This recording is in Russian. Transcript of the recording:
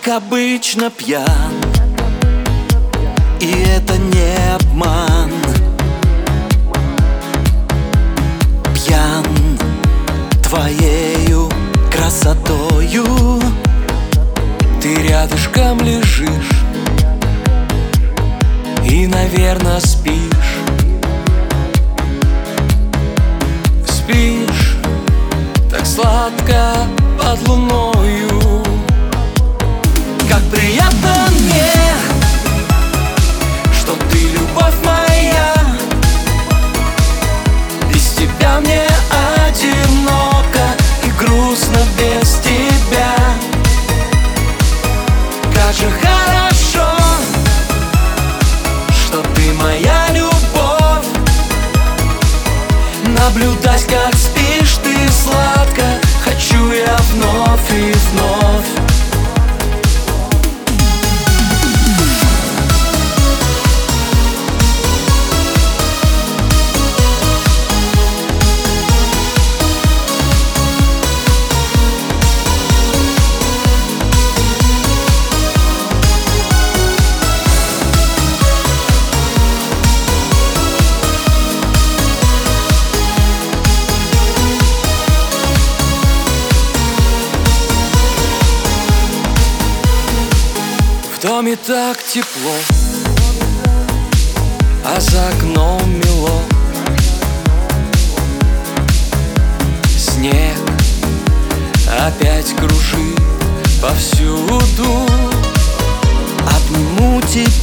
как обычно пьян, и это не обман. Пьян твоею красотою, ты рядышком лежишь и, наверно, спишь. Спишь так сладко под луною. Как приятно мне, что ты любовь моя. Без тебя мне одиноко и грустно без тебя. Как же хорошо, что ты моя любовь. Наблюдать, как спишь ты сладко, хочу я вновь и вновь. В доме так тепло, а за окном мело. Снег опять кружит повсюду. Обниму тебя